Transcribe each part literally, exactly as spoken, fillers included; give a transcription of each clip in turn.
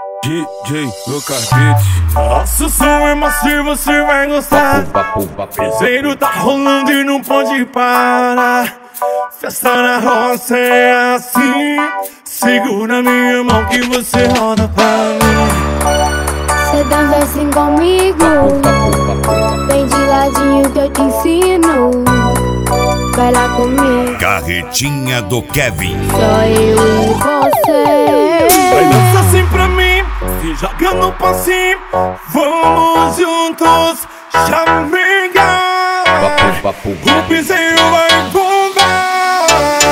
D J Lucas Beats. Nosso som é macio, você vai gostar. Piseiro tá rolando e não pode parar. Festa na roça é assim. Segura minha mão que você roda pra mim. Cê dança assim comigo, vem de ladinho que eu te ensino. Vai lá comigo. Carretinha do Kevin. Só eu e você. Vai dançar assim pra mim, se joga no passinho. Vamos juntos, chamingar. O piseiro vai bombar.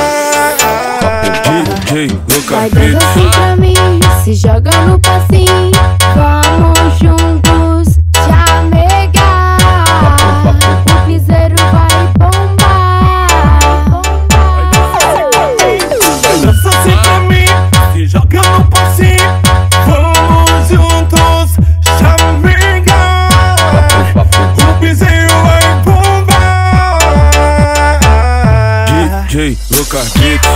D J Vai Lucas dançar Beats. assim pra mim, se joga no passinho. Vamos juntos, chamegar. O piseiro vai bombar. Vai dançar assim pra mim, se joga no passinho. Vamos juntos, chamingar. O piseiro vai bombar. D J Lucas Beats.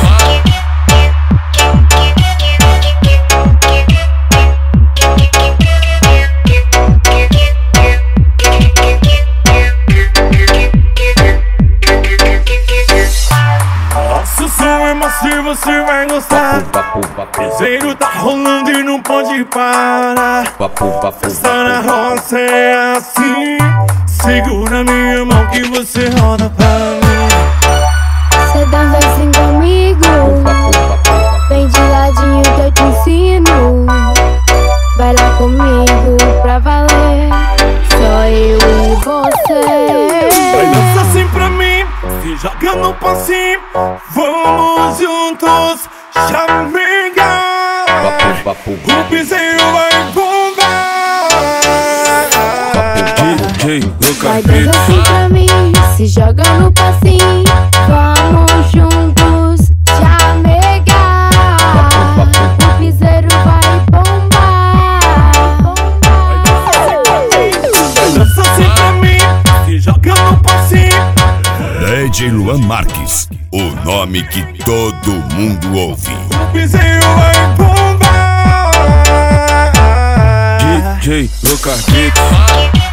Nosso som é macio, você vai gostar. Piseiro tá rolando e não pode parar. Festa na roça é assim. Segura minha mão que você roda pra mim. Cê dança assim comigo, vem de ladinho que eu te ensino. Vai lá comigo pra valer. Só eu e você. Vai dançar assim pra mim, se joga no passinho. Vamos juntos, chamingar. O piseiro vai bombar. D J Vai Lucas dançar Beats. assim pra mim, se joga no passinho. Vamos juntos, chamegar. O piseiro vai bombar. Vai dançar assim pra mim, se joga no passinho. D J Luan Marques, o nome que todo mundo ouve. O piseiro vai bombar. D J Lucas Beats.